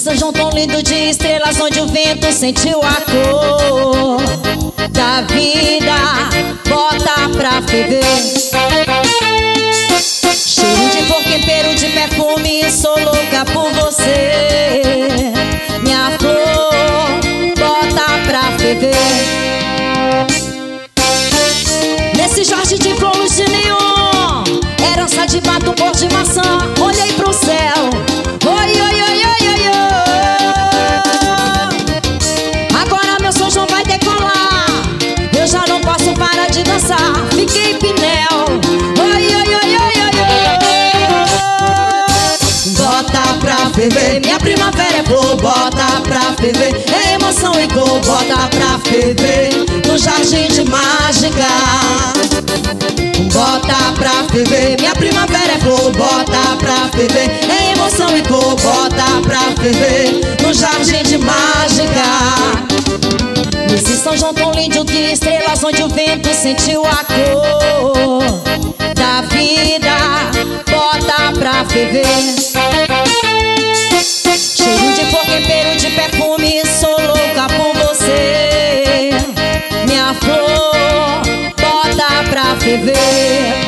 São João tão lindo de estrelas, onde o vento sentiu a cor da vida, bota pra ferver. Cheiro de flor, tempero de perfume, sou louca por você. Minha flor, bota pra ferver. Nesse jardim de flor, luz de neon, herança de batom, cor de maçã. Olhei pro céu, oi, oi, oi, oi, oi, oi. Agora meu São João vai decolar, eu já não posso parar de dançar. Fiquei pinel, oi, oi, oi, oi, oi, oi. Bota pra ferver, minha primavera é flor, bota pra ferver. É emoção e cor, bota pra ferver. No jardim de mágica, bota pra ferver, minha primavera é flor, bota pra ferver. É emoção e cor, bota pra ferver. No jardim de mágica, nesse São João tão lindo de estrelas, onde o vento sentiu a cor da vida, bota pra ferver. Cheiro de flor, tempero de perfume, sou louca por você. Minha flor, bota pra ferver.